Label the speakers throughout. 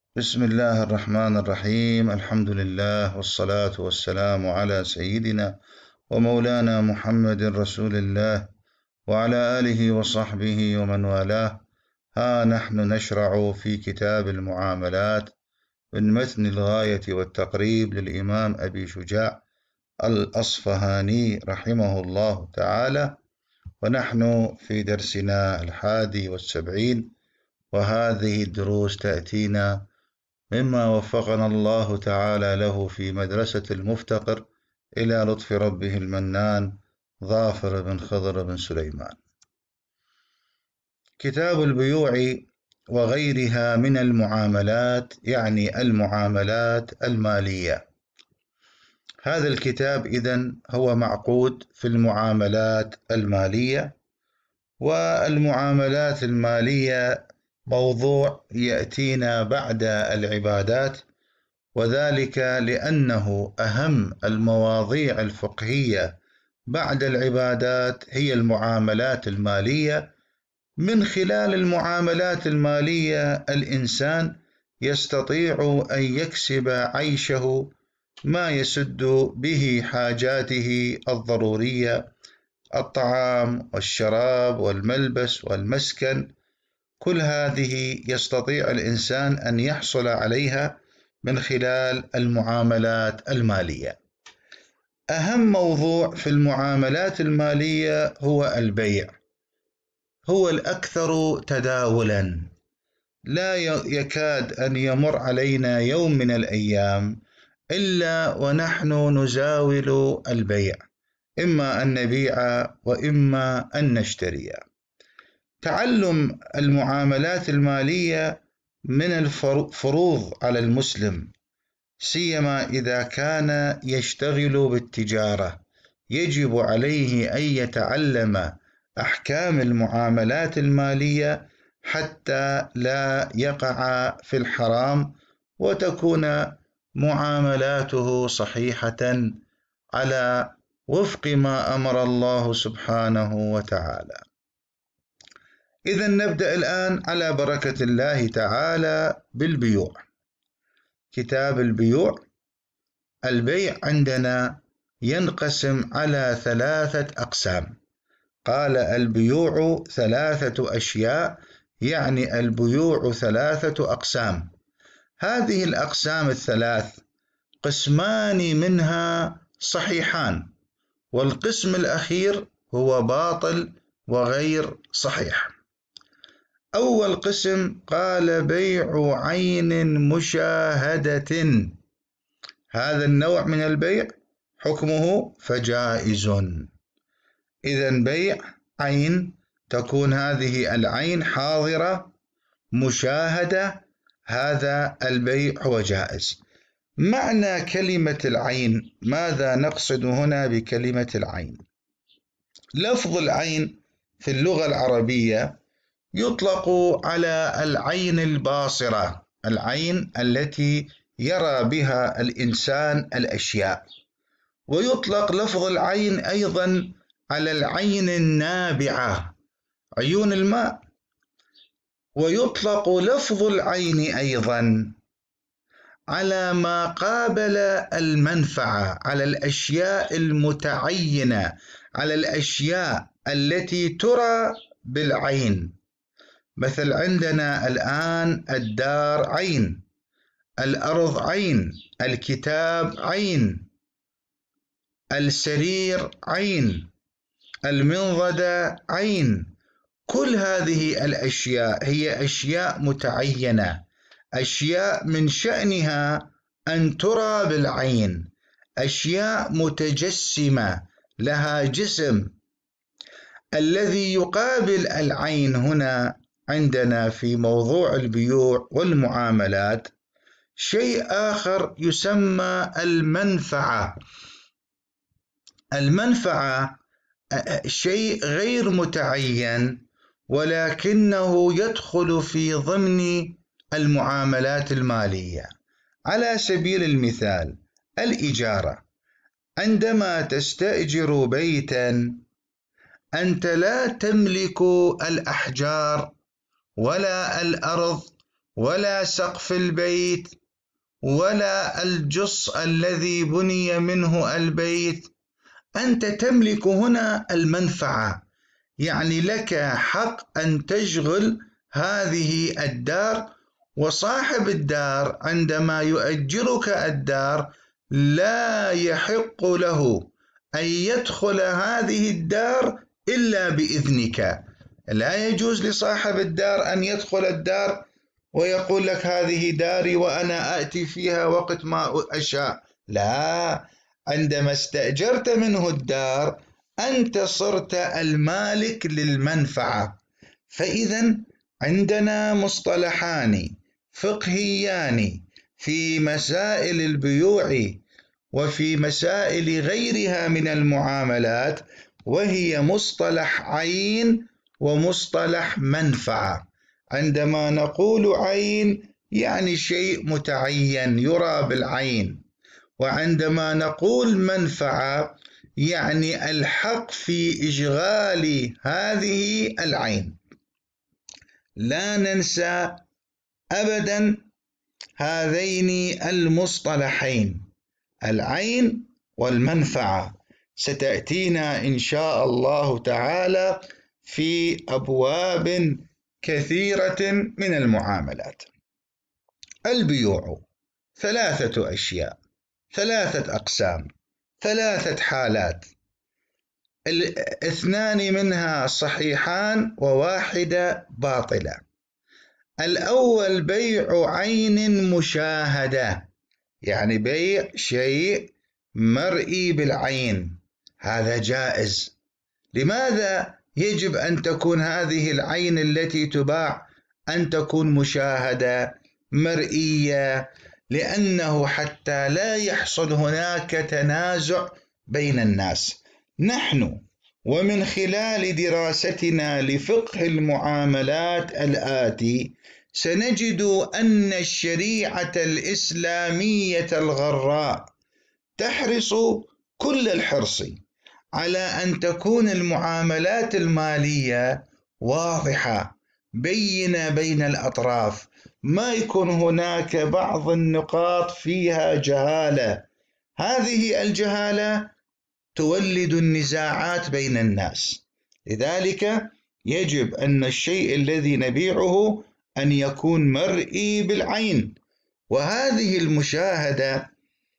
Speaker 1: بسم الله الرحمن الرحيم. الحمد لله والصلاة والسلام على سيدنا ومولانا محمد رسول الله وعلى آله وصحبه ومن والاه. ها نحن نشرع في كتاب المعاملات من متن الغاية والتقريب للإمام أبي شجاع الأصفهاني رحمه الله تعالى، ونحن في درسنا 71، وهذه الدروس تأتينا مما وفقنا الله تعالى له في مدرسة المفتقر إلى لطف ربه المنان ظافر بن خضر بن سليمان. كتاب البيوع وغيرها من المعاملات، يعني المعاملات المالية. هذا الكتاب إذن هو معقود في المعاملات المالية، والمعاملات المالية موضوع يأتينا بعد العبادات، وذلك لأنه أهم المواضيع الفقهية بعد العبادات هي المعاملات المالية. من خلال المعاملات المالية الإنسان يستطيع أن يكسب عيشه، ما يسد به حاجاته الضرورية: الطعام والشراب والملبس والمسكن. كل هذه يستطيع الإنسان أن يحصل عليها من خلال المعاملات المالية. أهم موضوع في المعاملات المالية هو البيع، هو الأكثر تداولا. لا يكاد أن يمر علينا يوم من الأيام إلا ونحن نزاول البيع، إما أن نبيع وإما أن نشتري. تعلم المعاملات المالية من الفروض على المسلم، سيما إذا كان يشتغل بالتجارة. يجب عليه أن يتعلم أحكام المعاملات المالية حتى لا يقع في الحرام، وتكون معاملاته صحيحة على وفق ما أمر الله سبحانه وتعالى. إذن نبدأ الآن على بركة الله تعالى بالبيوع. كتاب البيوع. البيع عندنا ينقسم على 3 أقسام. قال البيوع 3 أشياء، يعني البيوع 3 أقسام. هذه الأقسام ال3 قسمان منها صحيحان، والقسم الأخير هو باطل وغير صحيح. أول قسم قال بيع عين مشاهدة. هذا النوع من البيع حكمه فجائز. إذن بيع عين، تكون هذه العين حاضرة مشاهدة، هذا البيع هو جائز. معنى كلمة العين، ماذا نقصد هنا بكلمة العين؟ لفظ العين في اللغة العربية يطلق على العين الباصرة، العين التي يرى بها الإنسان الأشياء، ويطلق لفظ العين أيضا على العين النابعة، عيون الماء. ويطلق لفظ العين أيضا على ما قابل المنفعة، على الأشياء المتعينة، على الأشياء التي ترى بالعين. مثل عندنا الآن الدار عين، الأرض عين، الكتاب عين، السرير عين، المنضدة عين. كل هذه الأشياء هي أشياء متعينة، أشياء من شأنها أن ترى بالعين، أشياء متجسمة لها جسم. الذي يقابل العين هنا عندنا في موضوع البيوع والمعاملات شيء آخر يسمى المنفعة. المنفعة شيء غير متعين، ولكنه يدخل في ضمن المعاملات المالية. على سبيل المثال الإجارة. عندما تستأجر بيتا، أنت لا تملك الأحجار ولا الأرض ولا سقف البيت ولا الجص الذي بني منه البيت. أنت تملك هنا المنفعة، يعني لك حق أن تشغل هذه الدار، وصاحب الدار عندما يؤجرك الدار لا يحق له أن يدخل هذه الدار إلا بإذنك. لا يجوز لصاحب الدار أن يدخل الدار ويقول لك هذه داري وأنا آتي فيها وقت ما أشاء. لا، عندما استأجرت منه الدار أنت صرت المالك للمنفعة. فإذا عندنا مصطلحان فقهيان في مسائل البيوع وفي مسائل غيرها من المعاملات، وهي مصطلح عين ومصطلح منفعة. عندما نقول عين يعني شيء متعين يرى بالعين، وعندما نقول منفعة يعني الحق في إشغال هذه العين. لا ننسى أبدا هذين المصطلحين، العين والمنفعة، ستأتينا إن شاء الله تعالى في أبواب كثيرة من المعاملات. البيوع 3 أشياء، 3 أقسام، 3 حالات، 2 منها صحيحان و1 باطلة. الأول بيع عين مشاهدة، يعني بيع شيء مرئي بالعين، هذا جائز. لماذا يجب أن تكون هذه العين التي تباع أن تكون مشاهدة مرئية؟ لأنه حتى لا يحصل هناك تنازع بين الناس. نحن ومن خلال دراستنا لفقه المعاملات الآتي سنجد أن الشريعة الإسلامية الغراء تحرص كل الحرص على أن تكون المعاملات المالية واضحة بينة بين الأطراف، ما يكون هناك بعض النقاط فيها جهالة. هذه الجهالة تولد النزاعات بين الناس. لذلك يجب أن الشيء الذي نبيعه أن يكون مرئي بالعين. وهذه المشاهدة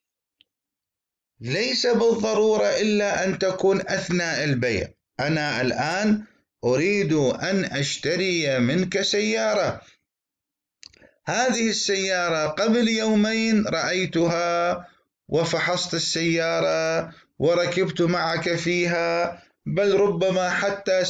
Speaker 1: ليس بالضرورة إلا أن تكون أثناء البيع. أنا الآن أريد أن أشتري منك سيارة، هذه السيارة قبل يومين رأيتها وفحصت السيارة وركبت معك فيها، بل ربما حتى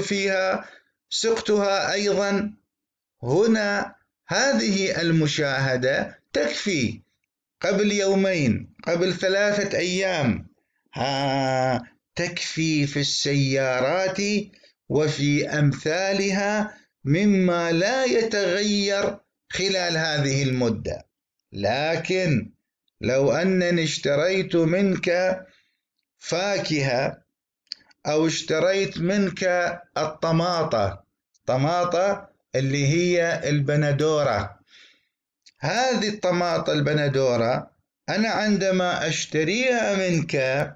Speaker 1: سقتها أيضا. هنا هذه المشاهدة تكفي. قبل يومين، قبل 3 أيام، تكفي في السيارات وفي أمثالها مما لا يتغير خلال هذه المدة. لكن لو أنني اشتريت منك فاكهة أو اشتريت منك الطماطة اللي هي البندورة، هذه الطماطة البندورة أنا عندما أشتريها منك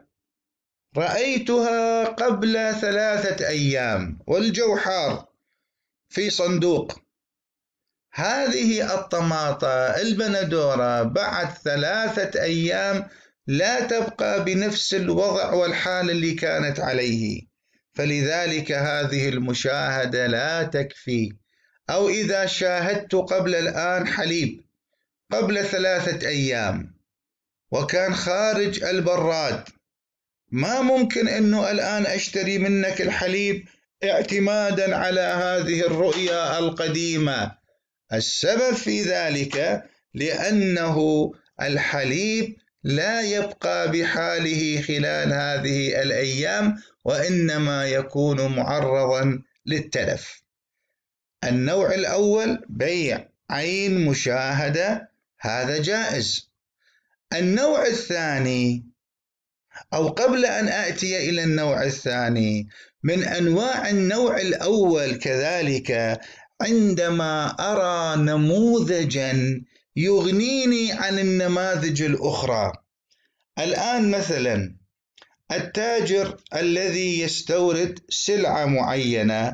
Speaker 1: رأيتها قبل 3 أيام والجو حار في صندوق. هذه الطماطة البندورة بعد 3 أيام لا تبقى بنفس الوضع والحال اللي كانت عليه، فلذلك هذه المشاهدة لا تكفي. أو إذا شاهدت قبل الآن حليب قبل 3 أيام وكان خارج البراد، ما ممكن أنه الآن أشتري منك الحليب اعتمادا على هذه الرؤية القديمة. السبب في ذلك لأنه الحليب لا يبقى بحاله خلال هذه الأيام، وإنما يكون معرضا للتلف. النوع الأول بيع عين مشاهدة، هذا جائز. النوع الثاني، أو قبل أن آتي إلى النوع الثاني، من أنواع النوع الأول كذلك عندما أرى نموذجا يغنيني عن النماذج الأخرى. الآن مثلا التاجر الذي يستورد سلعة معينة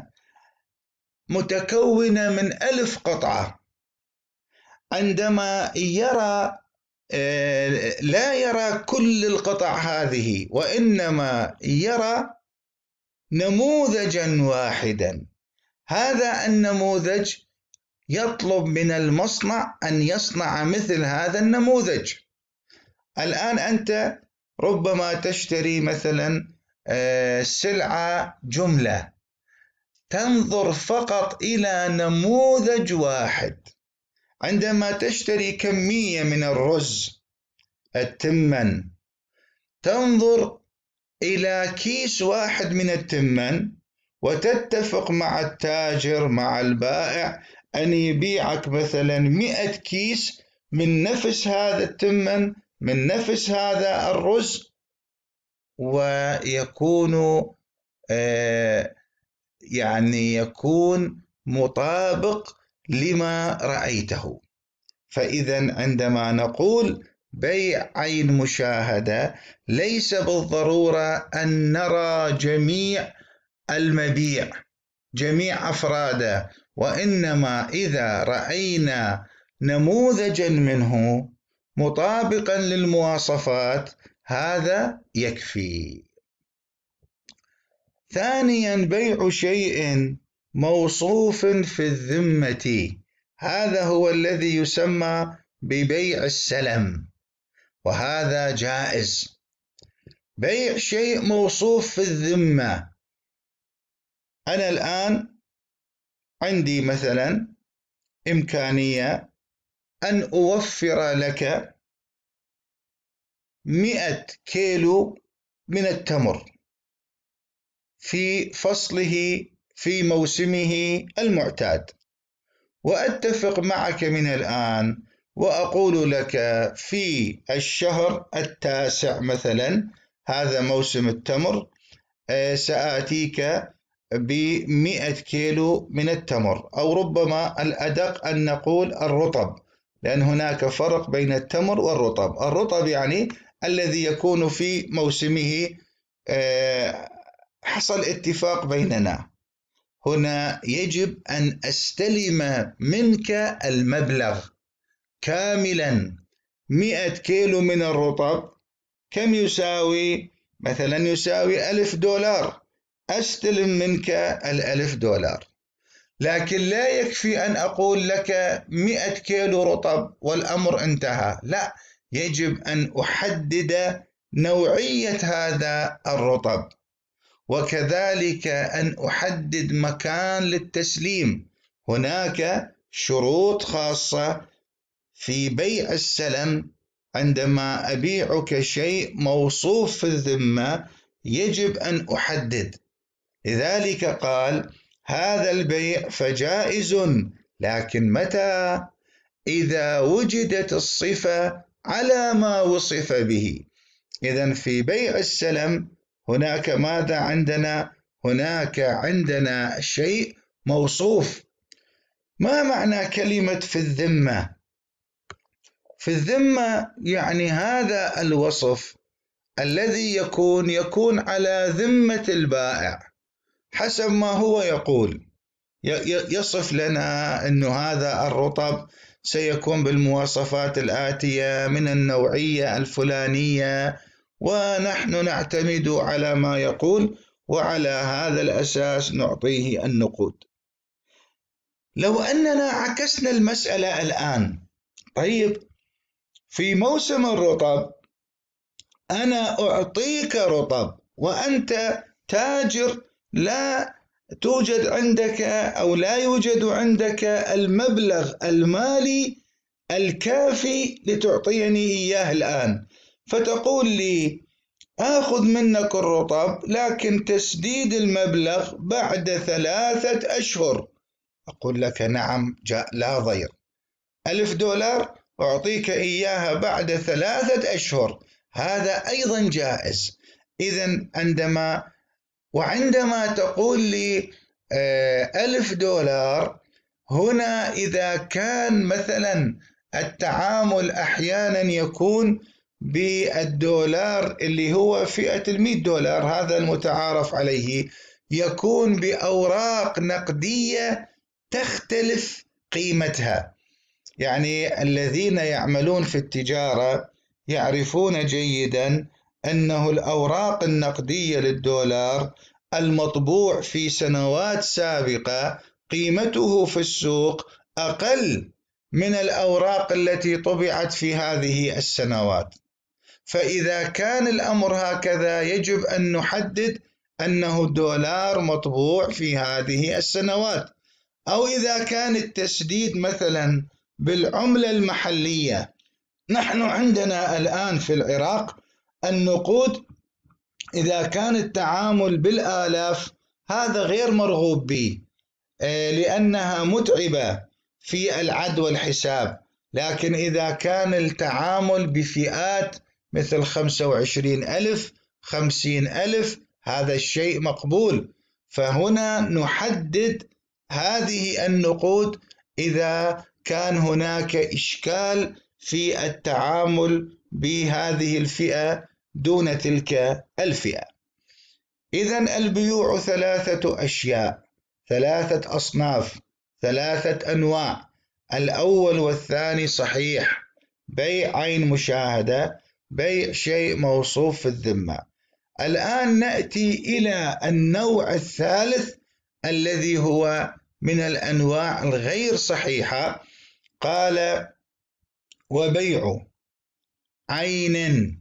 Speaker 1: متكونة من 1000 قطعة، عندما يرى لا يرى كل القطع هذه، وإنما يرى نموذجا واحدا. هذا النموذج يطلب من المصنع أن يصنع مثل هذا النموذج. الآن أنت ربما تشتري مثلا سلعة جملة، تنظر فقط إلى نموذج واحد. عندما تشتري كمية من الرز التمن، تنظر إلى كيس واحد من التمن وتتفق مع التاجر مع البائع أن يبيعك مثلا 100 كيس من نفس هذا التمن من نفس هذا الرز، ويكون يكون مطابق لما رأيته. فإذا عندما نقول بيع عين مشاهدة، ليس بالضرورة أن نرى جميع المبيع جميع أفراده، وإنما إذا رأينا نموذجا منه مطابقا للمواصفات هذا يكفي. ثانيا، بيع شيء موصوف في الذمة، هذا هو الذي يسمى ببيع السلم، وهذا جائز. بيع شيء موصوف في الذمة، أنا الآن عندي مثلا إمكانية أن أوفر لك 100 كيلو من التمر في فصله في موسمه المعتاد، وأتفق معك من الآن وأقول لك في الشهر 9 مثلا، هذا موسم التمر، سآتيك ب100 كيلو من التمر، أو ربما الأدق أن نقول الرطب، لأن هناك فرق بين التمر والرطب. الرطب يعني الذي يكون في موسمه. حصل اتفاق بيننا، هنا يجب أن أستلم منك المبلغ كاملا. 100 كيلو من الرطب كم يساوي؟ مثلا يساوي $1000. أستلم منك $1000، لكن لا يكفي أن أقول لك 100 كيلو رطب والأمر انتهى، لا، يجب أن أحدد نوعية هذا الرطب، وكذلك أن أحدد مكان للتسليم. هناك شروط خاصة في بيع السلم، عندما أبيعك شيء موصوف في الذمة يجب أن أحدد. لذلك قال هذا البيع فجائز، لكن متى؟ إذا وجدت الصفة على ما وصف به. إذن في بيع السلم هناك ماذا عندنا؟ هناك عندنا شيء موصوف. ما معنى كلمة في الذمة؟ في الذمة يعني هذا الوصف الذي يكون على ذمة البائع حسب ما هو يقول. يصف لنا أن هذا الرطب سيكون بالمواصفات الآتية من النوعية الفلانية، ونحن نعتمد على ما يقول، وعلى هذا الأساس نعطيه النقود. لو أننا عكسنا المسألة الآن، طيب في موسم الرطب أنا أعطيك رطب وأنت تاجر، لا توجد عندك أو لا يوجد عندك المبلغ المالي الكافي لتعطيني إياه الآن، فتقول لي آخذ منك الرطب لكن تسديد المبلغ بعد 3 أشهر. أقول لك نعم، لا ضير، $1000 أعطيك إياها بعد 3 أشهر، هذا أيضا جائز. إذن وعندما تقول لي $1000 هنا إذا كان مثلا التعامل أحيانا يكون بالدولار اللي هو فئة $100، هذا المتعارف عليه، يكون بأوراق نقدية تختلف قيمتها. يعني الذين يعملون في التجارة يعرفون جيدا أنه الأوراق النقدية للدولار المطبوع في سنوات سابقة قيمته في السوق أقل من الأوراق التي طبعت في هذه السنوات. فإذا كان الأمر هكذا يجب أن نحدد أنه الدولار مطبوع في هذه السنوات. أو إذا كان التسديد مثلا بالعملة المحلية، نحن عندنا الآن في العراق النقود إذا كان التعامل بالآلاف هذا غير مرغوب به، لأنها متعبة في العد والحساب. لكن إذا كان التعامل بفئات مثل 25,000 50,000 هذا الشيء مقبول. فهنا نحدد هذه النقود إذا كان هناك إشكال في التعامل بهذه الفئة دون تلك الفئة. إذن البيوع 3 أشياء، 3 أصناف، 3 أنواع. الأول والثاني صحيح: بيع عين مشاهدة، بيع شيء موصوف في الذمة. الآن نأتي إلى النوع الثالث الذي هو من الأنواع الغير صحيحة. قال: وبيع عين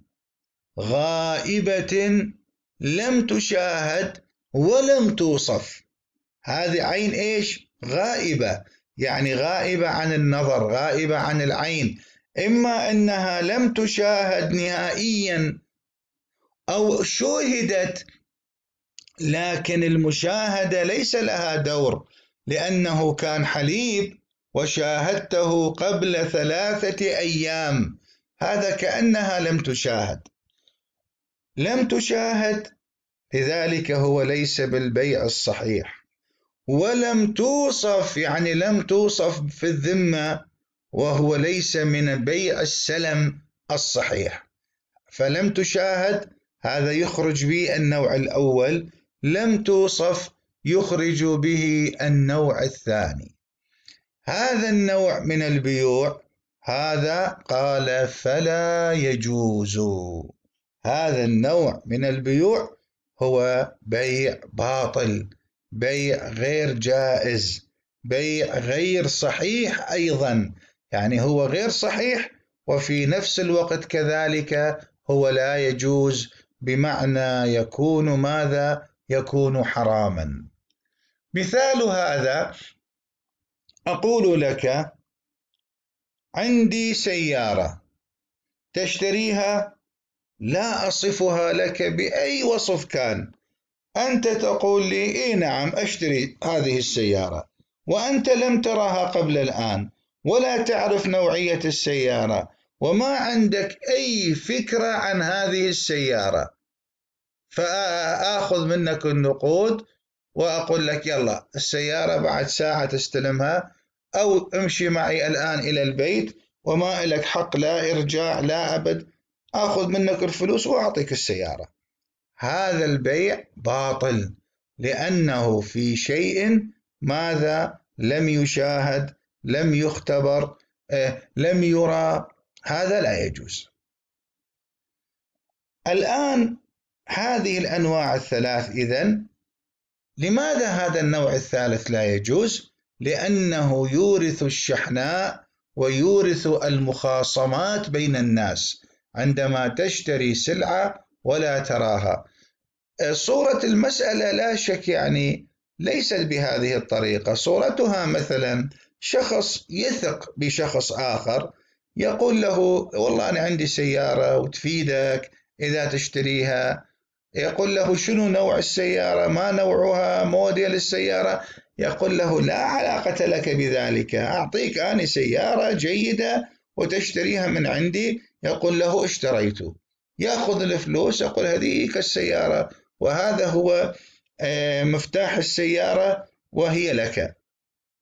Speaker 1: غائبة لم تشاهد ولم توصف. هذه عين إيش؟ غائبة، يعني غائبة عن النظر، غائبة عن العين. إما أنها لم تشاهد نهائيا أو شوهدت لكن المشاهدة ليس لها دور، لأنه كان حليب وشاهدته قبل 3 أيام، هذا كأنها لم تشاهد. لم تشاهد، لذلك هو ليس بالبيع الصحيح. ولم توصف، يعني لم توصف في الذمة، وهو ليس من بيع السلم الصحيح. فلم تشاهد هذا يخرج به النوع الأول، لم توصف يخرج به النوع الثاني. هذا النوع من البيوع هذا قال فلا يجوز. هذا النوع من البيوع هو بيع باطل، بيع غير جائز، بيع غير صحيح أيضا. يعني هو غير صحيح وفي نفس الوقت كذلك هو لا يجوز، بمعنى يكون ماذا؟ يكون حراما. مثال هذا: أقول لك عندي سيارة تشتريها، لا أصفها لك بأي وصف كان. أنت تقول لي إيه نعم أشتري هذه السيارة، وأنت لم ترها قبل الآن ولا تعرف نوعية السيارة وما عندك أي فكرة عن هذه السيارة، فأخذ منك النقود وأقول لك يلا السيارة بعد ساعة تستلمها، أو امشي معي الآن إلى البيت وما لك حق لا إرجاع لا أبد، أخذ منك الفلوس وأعطيك السيارة. هذا البيع باطل، لأنه في شيء ماذا؟ لم يشاهد، لم يختبر، لم يرى، هذا لا يجوز. الآن هذه الأنواع الثلاث، إذن لماذا هذا النوع الثالث لا يجوز؟ لأنه يورث الشحناء ويورث المخاصمات بين الناس عندما تشتري سلعة ولا تراها. صورة المسألة لا شك يعني ليست بهذه الطريقة. صورتها مثلا شخص يثق بشخص آخر، يقول له والله أنا عندي سيارة وتفيدك إذا تشتريها. يقول له شنو نوع السيارة، ما نوعها، موديل السيارة. يقول له لا علاقة لك بذلك، أعطيك أنا سيارة جيدة وتشتريها من عندي. يقول له اشتريت، يأخذ الفلوس، يقول هذيك السيارة وهذا هو مفتاح السيارة وهي لك.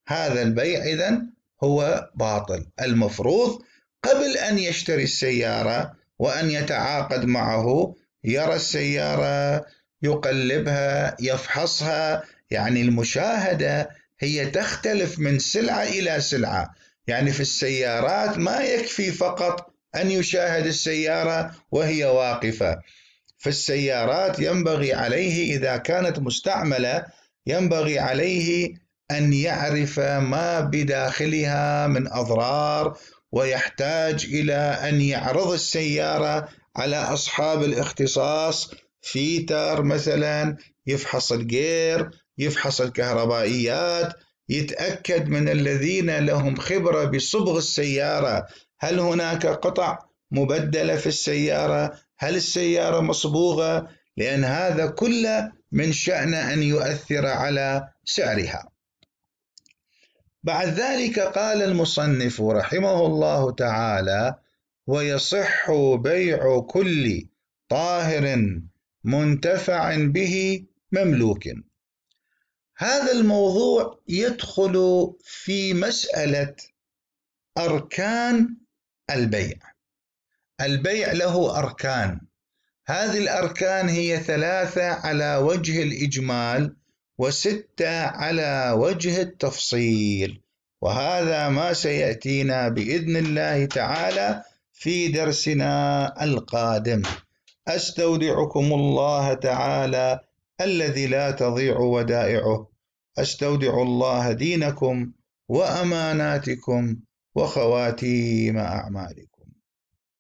Speaker 1: هذا البيع إذن هو باطل. المفروض قبل أن يشتري السيارة وأن يتعاقد معه يرى السيارة، يقلبها، يفحصها. يعني المشاهدة هي تختلف من سلعة إلى سلعة. يعني في السيارات ما يكفي فقط أن يشاهد السيارة وهي واقفة. في السيارات ينبغي عليه إذا كانت مستعملة ينبغي عليه أن يعرف ما بداخلها من أضرار، ويحتاج إلى أن يعرض السيارة على أصحاب الاختصاص، فيتر مثلا، يفحص الجير، يفحص الكهربائيات، يتأكد من الذين لهم خبرة بصبغ السيارة، هل هناك قطع مبدلة في السيارة؟ هل السيارة مصبوغة؟ لأن هذا كله من شأن أن يؤثر على سعرها. بعد ذلك قال المصنف رحمه الله تعالى: ويصح بيع كل طاهر منتفع به مملوك. هذا الموضوع يدخل في مسألة أركان البيع. البيع له أركان، هذه الأركان هي 3 على وجه الإجمال و6 على وجه التفصيل، وهذا ما سيأتينا بإذن الله تعالى في درسنا القادم. أستودعكم الله تعالى الذي لا تضيع ودائعه. أستودع الله دينكم وأماناتكم وخواتيم أعمالكم.